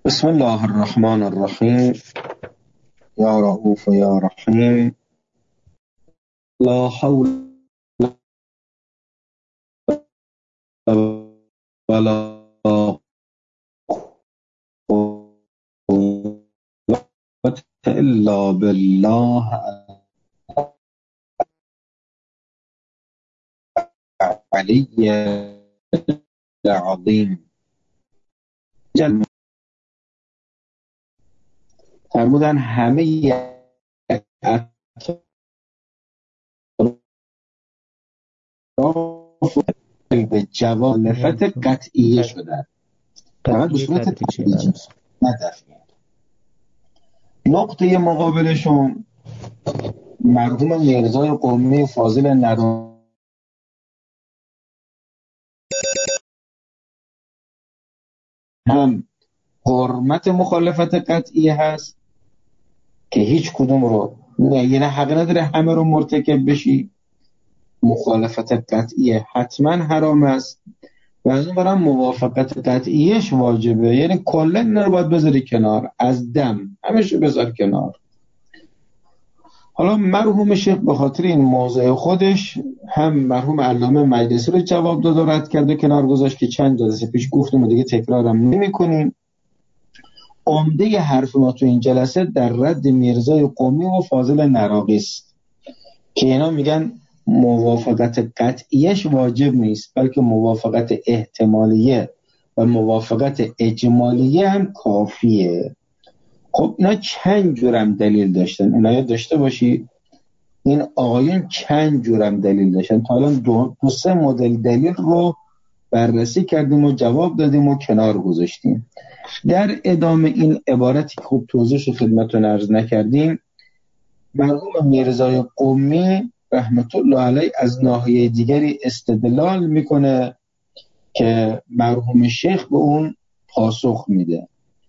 بسم الله الرحمن الرحیم. یا رؤوف یا رحیم. لا حول ولا قوة الا بالله العلی العظیم. فرمودن همه اطراف به جوانفت قطعیه شدن، فقط به صورت تدریجی نه دفعی. نقطه مقابلشون مرحوم میرزای قمی فاضل نراقی هم حرمت مخالفت قطعی هست که هیچ کدوم رو یعنی حق نداره همه رو مرتکب بشی، مخالفت قطعی حتما حرام است و از اون برام موافقت قطعیش واجبه، یعنی کلا اینا رو باید بذاری کنار، از دم همش بذار کنار. حالا مرحوم شیخ به خاطر این موضع خودش هم مرحوم علامه مجلسی رو جواب داد و رد کرد و کنار گذاشت که چند جلسه پیش گفتم و دیگه تکرارم نمی‌کنیم. عمده حرف ما تو این جلسه در رد میرزای قمی و فاضل نراقی است که اینا میگن موافقت قطعیش واجب نیست بلکه موافقت احتمالیه و موافقت اجمالیه هم کافیه. خب اینا چند جورم دلیل داشتن، اینا داشته باشی این آقایون چند جورم دلیل داشتن. تا الان دو سه مدل دلیل رو بررسی کردیم و جواب دادیم و کنار گذاشتیم. در ادامه این عبارتی که خوب توضیحش خدمتتون عرض نکردیم، مرحوم میرزای قمی رحمت الله علیه از ناحیه دیگری استدلال میکنه که مرحوم شیخ به اون پاسخ میده.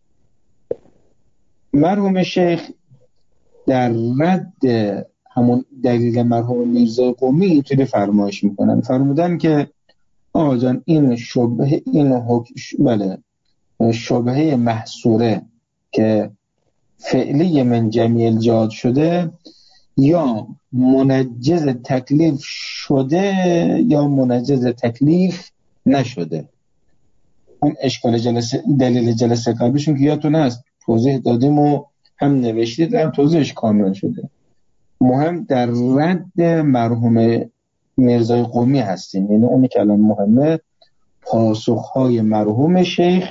مرحوم شیخ در رد همون دلیل مرحوم میرزای قمی اینطوری فرمایش میکنن، فرمودن که آقا جان این شبهه شبهه محصوره که فعلی من جمیع الجهات شده یا منجز تکلیف شده یا منجز تکلیف نشده. اون اشکال جلسه دلیل جلسه قبلشون که یادتون هست توضیح دادیم و هم نوشتید هم توضیحش کامل شده. مهم در رد مرحوم میرزای قمی هستیم، یعنی اونی که الان مهمه پاسخهای مرحوم شیخ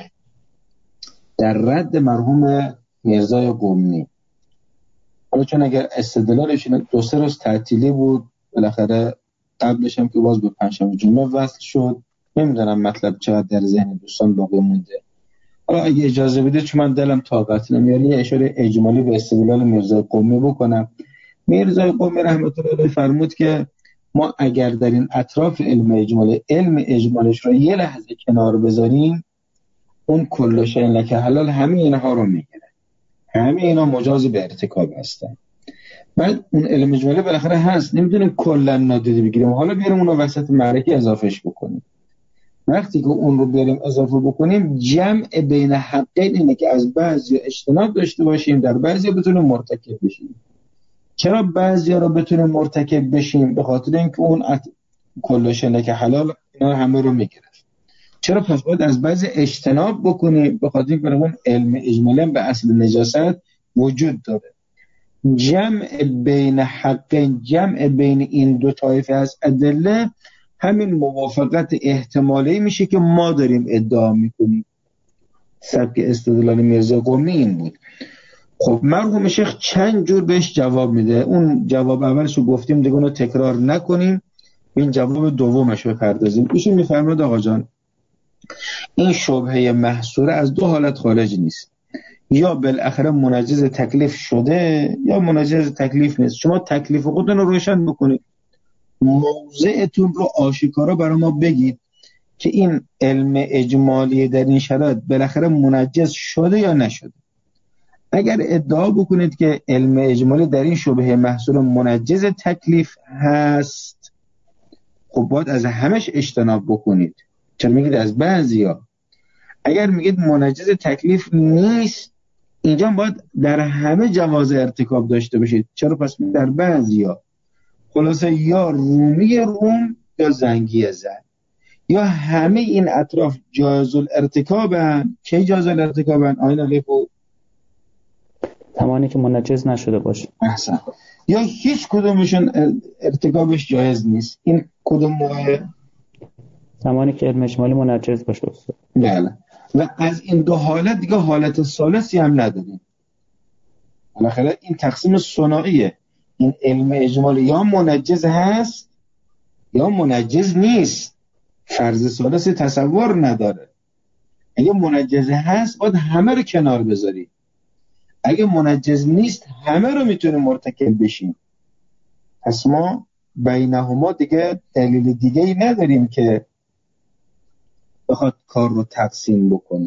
در رد مرحوم میرزای قمی. حالا چون اگر استدلالش دو سه روز تعطیلی بود، بالاخره قبلش هم که باز به پنجشنبه جمعه وصل شد، نمیدونم مطلب چقدر در ذهن دوستان باقی مونده. حالا اگه اجازه بده چون من دلم طاقت نمیاره یه اشاره اجمالی به استدلال میرزای قمی بکنم. میرزای قمی رحمت الله علیه فرمود که ما اگر در این اطراف علم اجمالش رو یه لحظه کنار بذاریم، اون کل شیء لک حلال همه اینها رو میگیره، همه اینا مجاز به ارتکاب هستن. بعد اون علم اجمالی بالاخره هست، نمیدونیم کلا نادیده بگیریم، حالا بیاریم اون رو وسط معرکه اضافهش بکنیم. وقتی که اون رو بیاریم اضافه بکنیم، جمع بین حقین اینه که از بعضی اجتناب داشته باشیم، در بعضی بتونیم مرتکب بشیم. چرا بعضی رو بتونیم مرتکب بشیم؟ به خاطر اینکه اون کل شیء لک حلال اینا همه رو میگیره. چرا پس باید از بعضی اجتناب بکنیم؟ به خاطر اینکه اون علم اجمالی به اصل نجاست وجود داره. جمع بین حقین، جمع بین این دو طایفه از ادله همین موافقت احتمالی میشه که ما داریم ادعا میکنیم. سبک استدلال میرزا قمی این بود. خب مرحوم شیخ چند جور بهش جواب میده. اون جواب اولش رو گفتیم دیگه اونو تکرار نکنیم، این جواب دومش رو بپردازیم. ایشون میفرماد آقا جان این شبهه محصوره از دو حالت خارج نیست، یا بالاخره منجز تکلیف شده یا منجز تکلیف نیست. شما تکلیف خودتون رو روشن بکنید، موضعتون رو آشکارا برای ما بگید که این علم اجمالی در این شرایط بالاخره منجز شده یا نشده. اگر ادعا بکنید که علم اجمالی در این شبهه محصور منجز تکلیف هست، خب باید از همش اجتناب بکنید. چرا میگید از بعضیا؟ اگر میگید منجز تکلیف نیست، اینجا باید در همه جواز ارتکاب داشته باشید. چرا؟ پس در بعضیا خلاصه یا رومی روم یا زنگی زن، یا همه این اطراف جایز الارتکابن. چه جایز الارتکابن؟ آیین علیکو زمانی که منجز نشده باشه. احسن. یا هیچ کدومشون ارتکابش جایز نیست. این کدوم موقع؟ زمانی که علم اجمالی منجز باشه. بله. و از این دو حالت دیگه حالت ثالثی هم نداریم. بالاخره این تقسیم ثنائیه. این علم اجمالی یا منجز هست یا منجز نیست. فرض ثالث تصور نداره. اگه منجز هست باید همه رو کنار بذاری، اگه منجز نیست همه رو میتونه مرتکب بشیم. پس ما بینهما دیگه دلیل دیگه ای نداریم که بخواد کار رو تقسیم بکنه.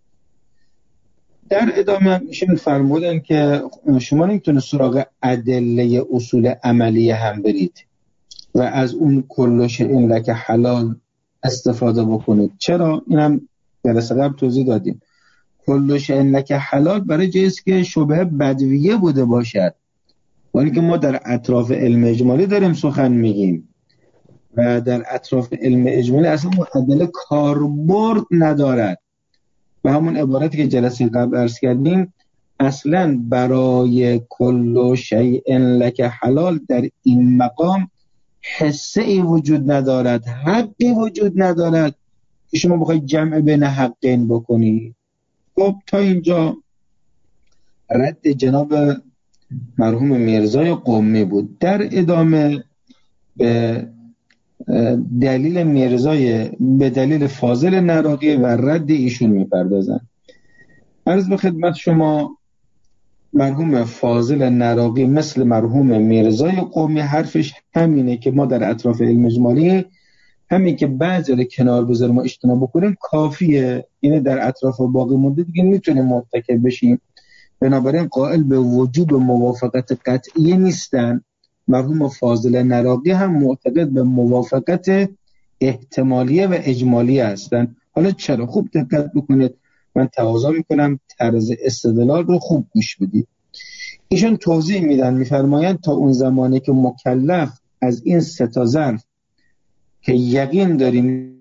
در ادامه میشون فرمودن که شما نمیتونه سراغ ادله اصول عملی هم برید و از اون کل شیء لک حلال استفاده بکنید. چرا؟ اینم درس قبل توضیح دادیم. کل شیء لک حلال برای جایست که شبهه بدویه بوده باشد، ولی که ما در اطراف علم اجمالی داریم سخن میگیم و در اطراف علم اجمالی اصلا ادله کاربرد ندارد. و همون عبارتی که جلسه قبل عرض کردیم، اصلا برای کل شیء لک حلال در این مقام حصه ای وجود ندارد، حقی وجود ندارد که شما بخواید جمع بین حقین بکنی. خب تا اینجا رد جناب مرحوم میرزای قمی بود. در ادامه به دلیل میرزای به دلیل فاضل نراقی و رد ایشون میپردازن. عرض به خدمت شما مرحوم فاضل نراقی مثل مرحوم میرزای قمی حرفش همینه که ما در اطراف علم اجمالی همین که بعضی رو کنار بذاریم و اجتناب بکنیم کافیه. اینه در اطراف باقی مونده دیگه میتونیم مرتکب بشیم. بنابراین قائل به وجوب موافقت قطعی نیستن. مرحوم فاضل نراقی هم معتقد به موافقت احتمالیه و اجمالیه هستن. حالا چرا؟ خوب دقت بکنید، من تقاضا میکنم طرز استدلال رو خوب گوش بدید. ایشون توضیح میدن، میفرمایند تا اون زمانی که مکلف از این سه تا ظرف که یقین داریم،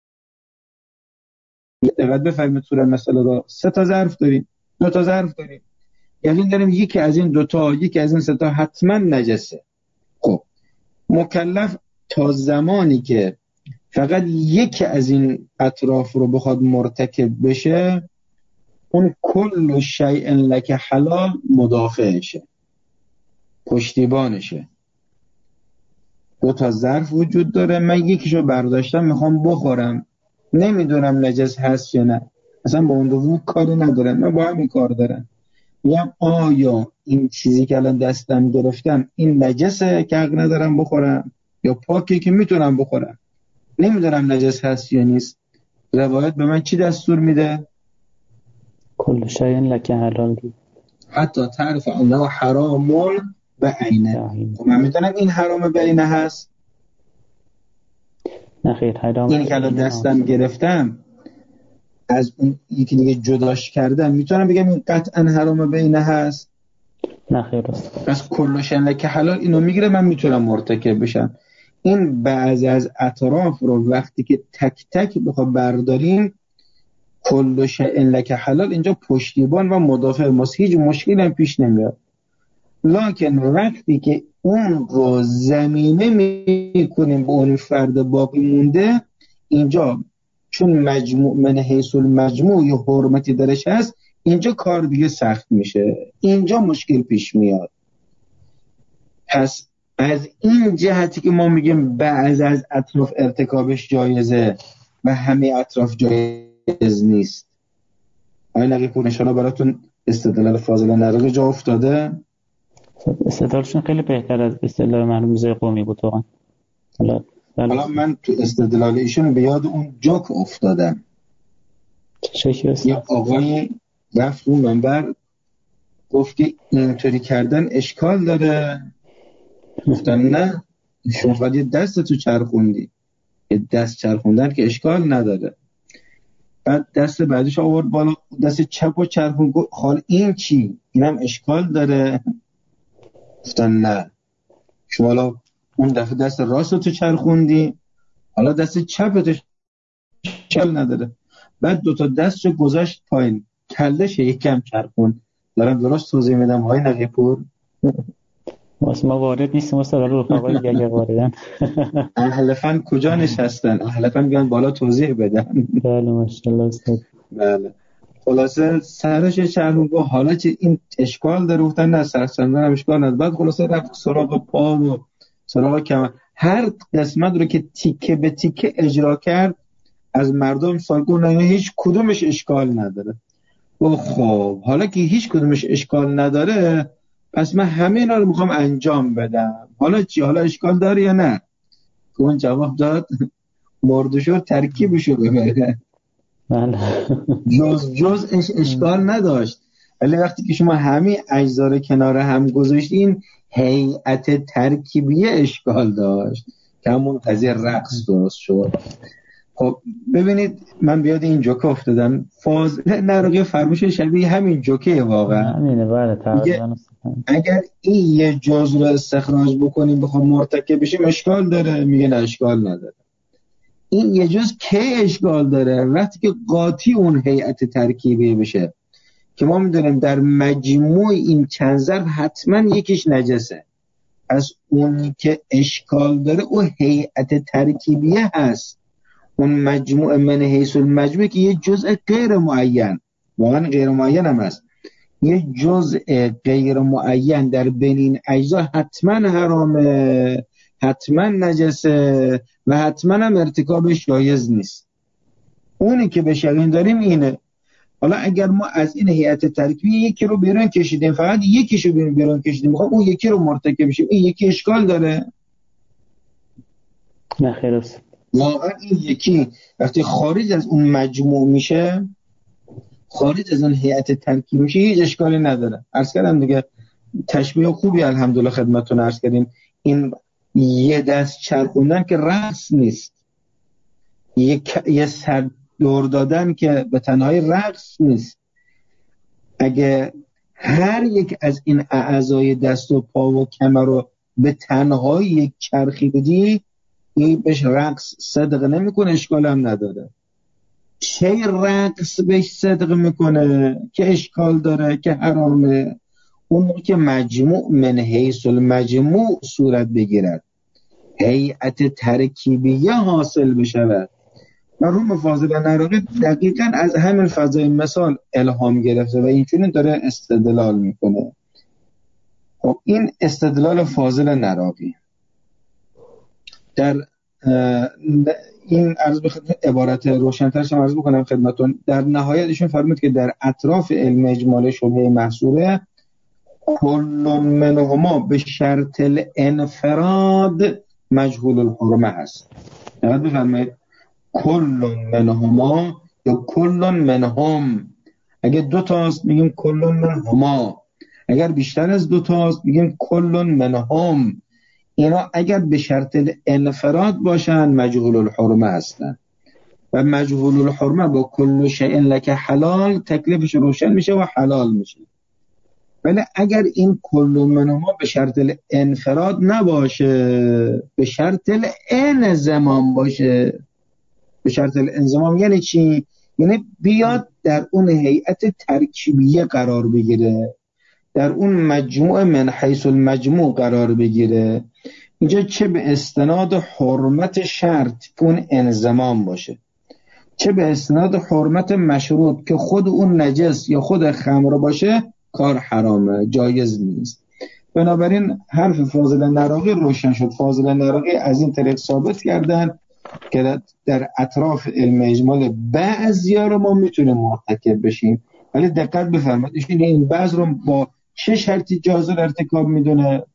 دقت بفرمایید سوره مسئله رو، سه تا ظرف داریم، دو تا ظرف داریم، یقین داریم یکی از این دوتا یکی از این سه تا حتما نجسه. خب مکلف تا زمانی که فقط یکی از این اطراف رو بخواد مرتکب بشه، اون کل شیء لک حلال مدافعشه، پشتیبانشه. دو تا ظرف وجود داره، من یکیشو برداشتم میخوام بخورم، نمیدونم نجس هست یا نه، اصلا با اون دوم کاری ندارم، من با همین کار دارم. یا آیا این چیزی که الان دستم گرفتم این نجسه که حق ندارم بخورم یا پاکی که میتونم بخورم، نمیدونم نجس هست یا نیست. روایت به من چی دستور میده؟ کل شیء لک حلال، حتی تعرف انه حرام به عینه. من میدونم این حرام به عینه هست. نخیر، حرام این که الان دستم گرفتم از اون یکی دیگه جداش کردم، میتونم بگم این قطعا حرام به عینه هست؟ نخیر. پس کل شیء لک حلال اینو میگیره من میتونم مرتکب بشم. این بعضی از اطراف رو وقتی که تک تک بخوام برداریم، کل شیء لک حلال اینجا پشتیبان و مدافع ماست، هیچ مشکلی هم پیش نمیاد. لکن وقتی که اون رو زمینه میکنیم به اون فرد باقی مونده، اینجا چون مجموع من حیث المجموع یه حرمتی درش هست، اینجا کار دیگه سخت میشه، اینجا مشکل پیش میاد. پس از این جهتی که ما میگیم بعض از اطراف ارتکابش جایزه و همه اطراف جایز نیست. آیا نقی پورنشانا براتون استدلال فاضل نراقی جا افتاده؟ استدلالشون خیلی بهتر از استدلال مرحوم میرزای قمی بود واقعا. حالا من تو استدلال ایشون به یاد اون جوک افتادم. یه آقای رفت اون منبر گفت که اینطوری کردن اشکال داره. گفتن نه، شما باید یه دست تو چرخوندی، یه دست چرخوندن که اشکال نداره. بعد دست بعدش آورد بالا، دست چپ و چرخون، گفت حال این چی؟ اینم اشکال داره؟ گفتن نه، شما حالا اون دفعه دست راست رو تو چرخوندی، حالا دست چپ تو اشکال نداره. بعد دوتا دست رو گذاشت پایین، کلش یکم چرخون. دارم درست توضیح میدم های نقیپور؟ ما وارد نیستیم استاد، رفقای دیگه اگه واردن. اهل فن کجا نشستن؟ اهل فن بیان بالا توضیح بدن. بله ماشاءالله استاد. بله. خلاصه سرش چرخون، گفت حالا چه این اشکال داره؟ گفتن نه، سرسندن هم اشکال نداره. بعد خلاصه رفت سراغ پا و سراغ کمر، هر قسمت رو که تیکه به تیکه اجرا کرد از مردم سوال کردن هیچ کدومش اشکال نداره. و خب حالا که هیچ کدومش اشکال نداره، پس من همه اینا رو میخوام انجام بدم، حالا چی؟ حالا اشکال داره یا نه؟ اون جواب داد مردشور ترکیبشو ببره، جزش اشکال نداشت. ولی وقتی که شما همه اجزا رو کنار هم گذاشتین، هیئت ترکیبیه اشکال داشت که همون قضیه رقص درست شد. خب ببینید من بیاد این جوکه افتادم، فاضل نراقی فرموش شبیه همین جوکه واقعا همینه. بله تقریبا. اگر این یه جزء رو استخراج بکنیم بخوام مرتکب بشیم اشکال داره؟ میگه نه اشکال نداره. این یه جزء که اشکال داره وقتی که قاطی اون هیئت ترکیبی بشه، که ما میدونیم در مجموع این چند ضرب حتما یکیش نجسه. از اونی که اشکال داره او هیئت ترکیبیه هست، اون مجموع من حیث المجموع که یه جزء غیر معین، واقعا غیر معین هم هست، یه جزء غیر معین در بین این اجزا حتما حرامه، حتما نجسه و حتما هم ارتکابش جایز نیست. اونی که به یقین داریم اینه. حالا اگر ما از این هیئت ترکیبی یکی رو بیرون کشیدیم، فقط یکیشو بیرون کشیدیم، میخوام اون یکی رو مرتکب بشیم، این یکی اشکال داره؟ نه خیر است. واقعا این یکی وقتی خارج از اون مجموع میشه، خارج از اون هیئت ترکیب میشه، هیچ اشکالی نداره. عرض کردم دیگه، تشبیه خوبی الحمدلله خدمتتون عرض کردیم. این یه دست چرخوندن که رقص نیست، یه سر دور دادن که به تنهایی رقص نیست. اگه هر یک از این اعضای دست و پا و کمر رو به تنهایی یک چرخی بدی، این بهش رقص صدق نمیکنه، اشکال هم نداره. چه رقص بهش صدق میکنه که اشکال داره، که حرامه؟ اون موقع که مجموع من حیث المجموع صورت بگیرد، هیئت ترکیبیه حاصل بشود. مرحوم فاضل نراقی دقیقاً از همین فضای مثال الهام گرفته و اینجوری داره استدلال میکنه. خب این استدلال فاضل نراقی در این عرض بخوام عبارت روشن‌ترش عرض بکنم خدمتتون. در نهایت ایشون فرمود که در اطراف علم اجمال شبهه محصوره کل منهما به شرط الانفراد مجهول الحرمه هست. دقت بفرمایید، کل منهما یا کل منهم. اگه دو تاست میگیم کل منهما، اگر بیشتر از دو تاست میگیم کل منهم. اینا اگر به شرط انفراد باشن مجهول الحرمه هستن و مجهول الحرمه با کل شیء لک حلال تکلیفش روشن میشه و حلال میشه. ولی اگر این کل منهما به شرط انفراد نباشه، به شرط انضمام باشه. به شرط انضمام یعنی چی؟ یعنی بیاد در اون هیئت ترکیبیه قرار بگیره، در اون مجموع من حیث المجموع قرار بگیره. اینجا چه به استناد حرمت شرط که اون انضمام باشه، چه به استناد حرمت مشروط که خود اون نجس یا خود خمر باشه، کار حرامه، جایز نیست. بنابراین حرف فاضل نراقی روشن شد. فاضل نراقی از این طریق ثابت کردن که در اطراف علم اجمال بعضیا رو ما میتونیم مرتکب بشیم، ولی دقت بفرمایید این بعض رو با چه شرطی جایز ارتکاب میدونه؟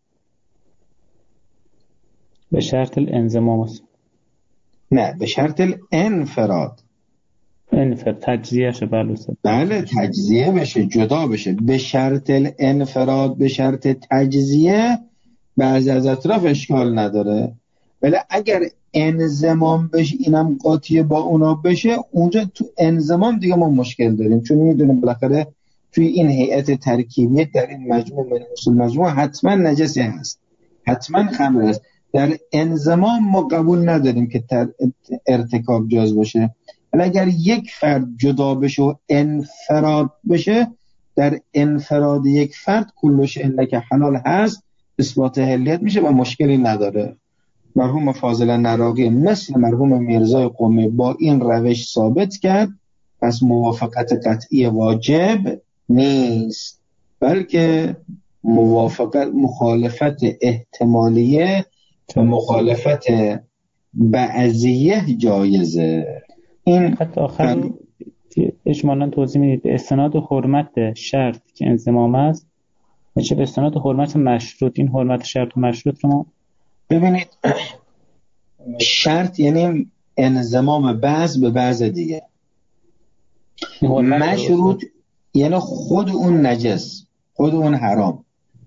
به شرط الانضمام است. نه، به شرط الانفراد. تجزیه شه. بله تجزیه بشه، جدا بشه. به شرط الانفراد، به شرط تجزیه بعضی از اطراف اشکال نداره. ولی اگر انضمام بشه اینم قاطی با اونا بشه، اونجا تو انضمام دیگه ما مشکل داریم، چون میدونیم بالاخره توی این هیئت ترکیبی در این مجموع من اصول مجموع حتما نجسی هست، حتما خمر هست. در انضمام ما قبول نداریم که ارتکاب جاز باشه. ولی اگر یک فرد جدا بشه و انفراد بشه، در انفراد یک فرد کلش الا که حلال هست، اثبات حلیت میشه و مشکلی نداره. مرحوم فاضل نراقی مثل مرحوم میرزای قمی با این روش ثابت کرد، پس موافقت قطعی واجب نیست، بلکه مخالفت احتمالیه و مخالفت بعضیه جایزه. این حتی آخر اجمالاً توضیح میدید به استناد حرمت شرط که انضمام است و چه به استناد حرمت مشروط. این حرمت شرط و مشروط رو ما ببینید، شرط یعنی انضمام بعض به بعض دیگه، مشروط یعنی خود اون نجس، خود اون حرام.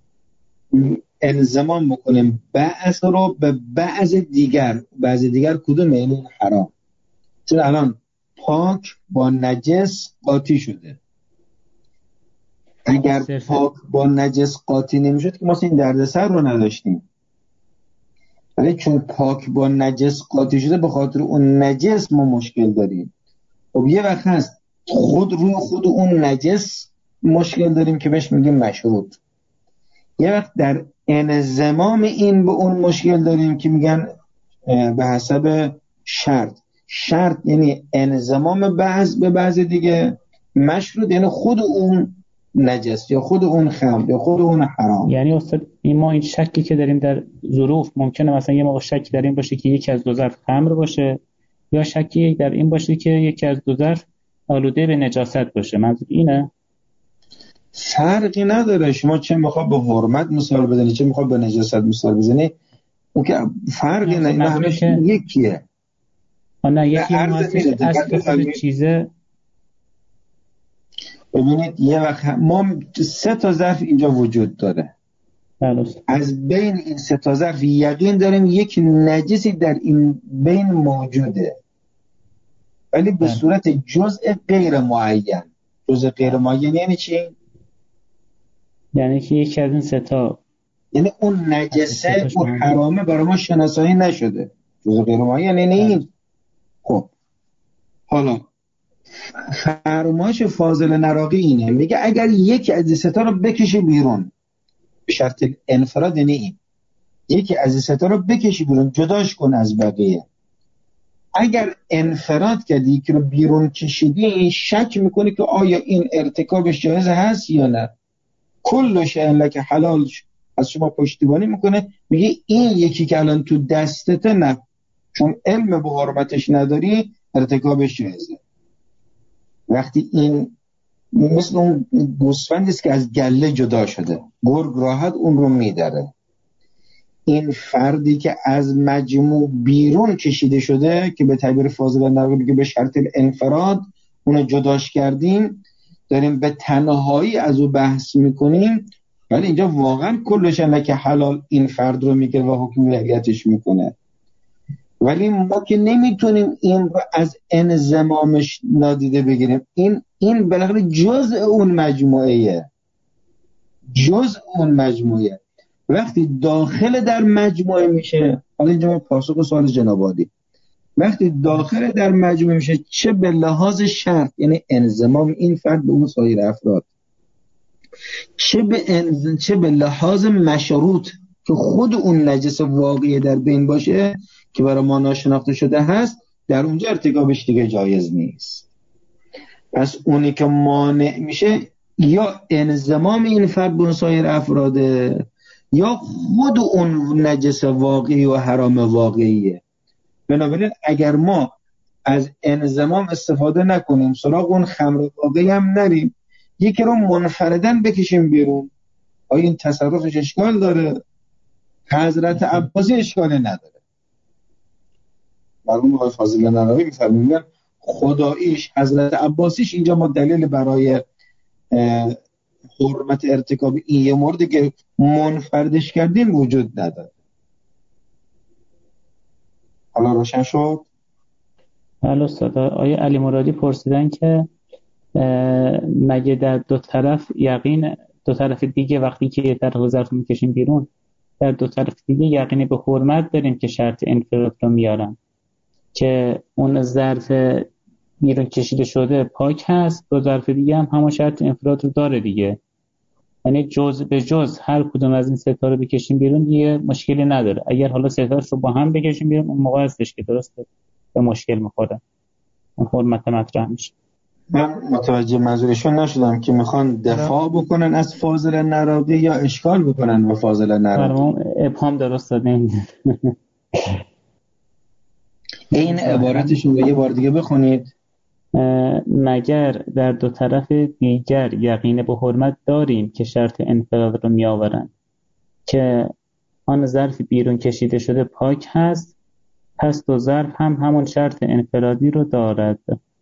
انضمام میکنیم بعض رو به بعض دیگر. بعض دیگر کدوم؟ یعنی حرام. چون الان پاک با نجس قاطی شده. اگر پاک با نجس قاطی نمیشد که ما این دردسر رو نداشتیم، ولی چون پاک با نجس قاطی شده به خاطر اون نجس ما مشکل داریم. خب یه وقت هست روی خود اون نجس مشکل داریم که بهش میگیم مشروط. یه وقت در انضمام این به اون مشکل داریم که میگن به حسب شرط. شرط یعنی انضمام بعض به بعض دیگه. مشروط یعنی خود اون نجس یا خود اون خمر یا خود اون حرام. یعنی استاد ما این شکی که داریم در ظروف، ممکنه مثلا یه موقع شکی در این باشه که یکی از دو ظرف خمر باشه، یا شکی در این باشه که یکی از دو ظرف آلوده به نجاست باشه. منظور اینه؟ فرقی نداره شما چه میخواد به حرمت مثال بزنی چه میخواد به نجاست مثال بزنی، اون که فرقی نداره، همش یکیه. نه یکی اصل چیزه. ببینید یه وقت ما 3 تا ظرف اینجا وجود داره. از بین این 3 تا ظرف یقین داریم یک نجسی در این بین موجوده، ولی به صورت جزء غیر معین. جزء غیر معین یعنی چی؟ یعنی که یکی از این 3 تا، یعنی اون نجسه و حرامه برای ما شناسایی نشده. جزء غیر معین یعنی این. خب حالا فرمایش فاضل نراقی اینه، میگه اگر یکی از این 3 تا رو بکشی بیرون به شرط انفراد، یعنی این یکی از این 3 تا رو بکشی بیرون، جداش کن از بقیه. اگر انفراد کردی که رو بیرون کشیدی، شک میکنی که آیا این ارتکابش جایز هست یا نه. کلش الا که حلال از شما پشتیبانی میکنه، میگه این یکی که الان تو دستته نه، چون علم به حرمتش نداری ارتکابش جایزه. وقتی این مثل اون گوسفندی است که از گله جدا شده، گرگ راحت اون رو میدره. این فردی که از مجموع بیرون کشیده شده که به تعبیر فاضل نراقی که به شرط انفراد اونو جداش کردیم، داریم به تنهایی از او بحث میکنیم، ولی اینجا واقعا کلش نه که حلال این فرد رو میگه و حکم ولایتش میکنه. ولی ما که نمیتونیم این رو از انضمامش نادیده بگیریم. این بالاخره جزء اون مجموعه، جزء اون مجموعه. وقتی داخل در مجموعه میشه، حالا اینجا پاسخ سوال جناب عالی، وقتی داخل در مجموعه میشه، چه به لحاظ شرط یعنی انضمام این فرد به اون سایر افراد، چه به لحاظ مشروط که خود اون نجس واقعی در بین باشه که برای ما ناشناخته شده هست، در اونجا ارتکابش دیگه جایز نیست. پس اونی که مانع میشه یا انضمام این فرد به سایر افراده یا خود اون نجس واقعی و حرام واقعیه. بنابراین اگر ما از انضمام استفاده نکنیم، سراغ اون خمر واقعی هم نریم، یکی رو منفردن بکشیم بیرون، آیا این تصرفش اشکال داره؟ حضرت عباسی اشکال نداره. مرحوم آقای فاضل نراقی می‌فرمایند خداییش حضرت عباسیش اینجا ما دلیل برای حرمت ارتکاب این یه موردی که منفردش کردیم وجود نداره. حالا روشن شد؟ بله استاد. آیه علی مرادی پرسیدن که مگه در دو طرف دیگه وقتی که در ظرف میکشیم بیرون، در دو طرف دیگه یقینی به حرمت داریم که شرط انفراد رو میارن که اون ظرف بیرون کشیده شده پاک هست، دو ظرف دیگه هم همون شرط انفراد رو داره دیگه، یعنی جز به جز هر کدوم از این ستا رو بکشیم بیرون یه مشکلی نداره. اگر حالا ستاش رو با هم بکشیم بیرون اون موقع هستش که درسته به مشکل میخوره، اون حرمت مطرح میشه. من متوجه منظورشون نشدم که میخوان دفاع بکنن از فاضل نرابی یا اشکال بکنن به فاضل نرابی. ابهام درست دادیم. این عبارتشون رو یه بار دیگه بخونید. مگر در دو طرف دیگر یقین به حرمت داریم که شرط انفراد رو می آورن که آن ظرف بیرون کشیده شده پاک هست، پس دو ظرف هم همون شرط انفرادی رو دارد.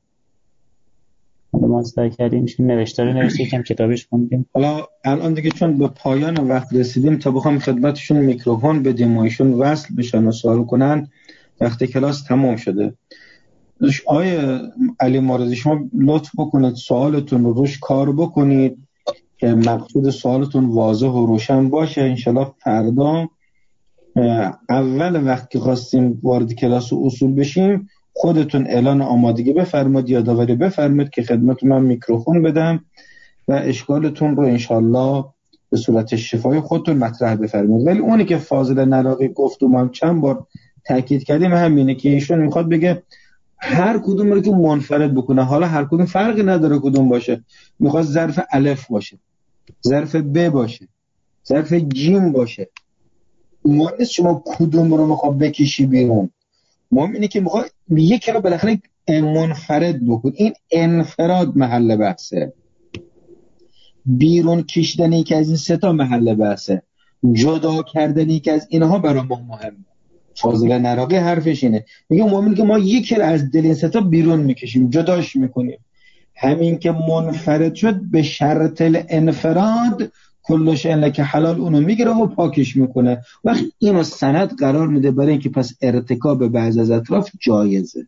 ما سعی کردیم نوشته کم کتابش خوندیم. حالا الان دیگه چون به پایان وقت رسیدیم تا بخوام خدمتشون میکروفون بدیم و ایشون وصل بشن و سوال کنن، وقت کلاس تمام شده. آقای علی مرادی شما لطف بکنید سوالتون رو روش کار بکنید که مقصود سوالتون واضح و روشن باشه. انشالله فردا اول وقت که خواستیم وارد کلاس و اصول بشیم خودتون اعلان آمادگی بفرمایید، یادآوری بفرمایید که خدمت من میکروفون بدم و اشکالتون رو انشالله به صورت شفای خودتون مطرح بفرمایید. ولی اونی که فاضل نراقی گفت و ما هم چند بار تاکید کردیم همینه که ایشون میخواد بگه هر کدوم رو که منفرد بکنه، حالا هر کدوم فرقی نداره کدوم باشه، میخواد ظرف الف باشه، ظرف ب باشه، ظرف جیم باشه، مهم نیست شما کدوم رو میخواد بکشی بیرون، مهم اینه که میخواد یکی رو بالاخره منفرد بکن. این انفراد محل بحثه، بیرون کشیدن یکی از این سه تا محل بحثه، جدا کردن یکی از اینها برای ما مهمه. فاضل نراقی حرفش اینه، میگه مهم که ما یکی رو از دل این سه تا بیرون میکشیم، جداش میکنیم، همین که منفرد شد به شرط الانفراد کلش الا که حلال اونو میگیره و پاکش میکنه. وقتی اینو سند قرار میده برای اینکه پس ارتکاب بعض از اطراف جایزه.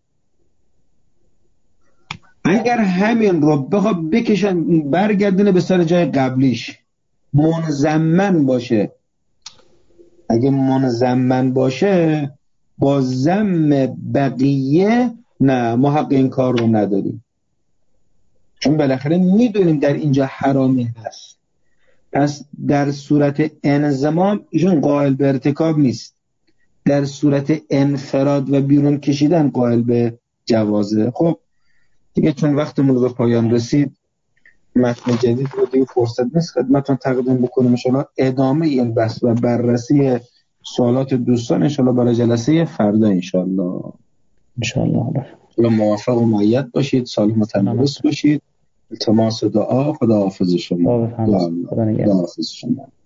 اگر همین رو بخواد بکشن برگردونه به سر جای قبلیش، منضمن باشه، اگه منضمن باشه با ضم بقیه نه، ما حق این کار رو نداریم، چون بالاخره میدونیم در اینجا حرامی هست. پس در صورت انضمام ایشون قائل به ارتکاب نیست، در صورت انفراد و بیرون کشیدن قائل به جوازه. خب دیگه چون وقتمون رو به پایان رسید متن جدید رو دیگه فرصت نیست خدمتتون تقدیم بکنیم. انشاءالله ادامه این بحث و بررسی سوالات دوستان انشاءالله برای جلسه فردا انشاءالله. موفق و مؤید باشید، سالم و تندرست باشید. التماس دعا. خدا حافظ شما. خدا حافظ شما.